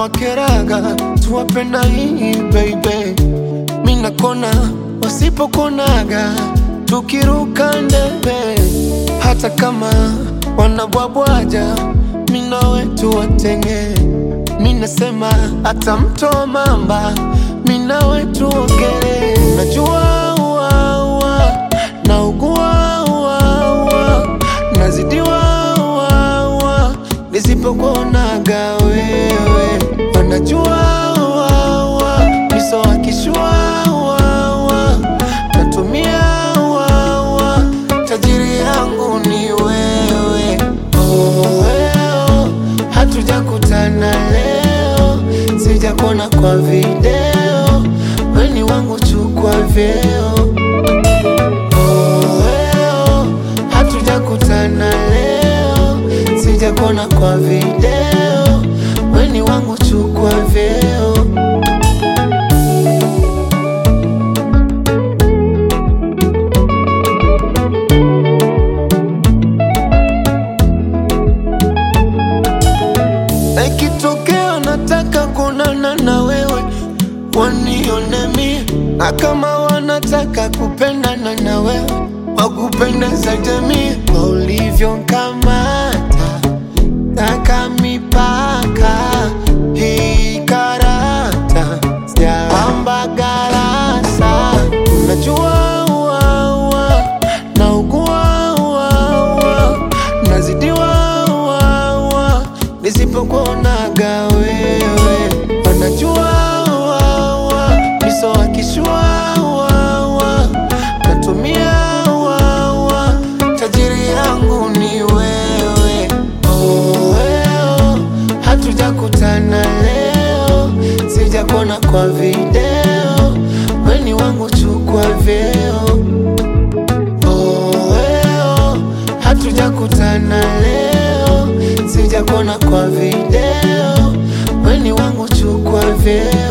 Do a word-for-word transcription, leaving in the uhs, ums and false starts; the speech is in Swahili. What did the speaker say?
wakeraga tuwapenda hii baby. Mina kona wasipokonaga tukiruka ndebe. Hata kama wanabwabwaja mina wetu watenge. Mina sema hata mto mamba mina wetu ogere. Najua uwa uwa na ugua uwa uwa nazidiwa uwa uwa nisipokuonaga wewe. Wanajua uwa uwa miso wakishua uwa uwa natumia uwa uwa tajiri yangu ni wewe. Oh, weo hatujakutana leo, sijakona kwa video, weni wangu chukua vyeo. Oh, weo hatujakutana leo, sijakona kwa video, weni wangu chukua vyeo. Na ikitokea nataka kuonana na wewe, wanione mie. Na kama wanataka kupendana na wewe, wakupendeza jamii. Kwa ulivyo nkamata, taka mipaka, hii karata sijapamba garasa. Unajua uwa uwa na ugua uwa uwa nazidiwa uwa uwa nisipokuonaga wewe. Wanajua uwa uwa miso wakishua uwa uwa natumia uwa uwa tajiri yangu ni wewe. Oh, weo hatujakutana leo, sijakona kwa video, weni wangu chukua vyeo. Oh, weo hatujakutana leo, sijakona kwa video, weni wangu chukua vyeo.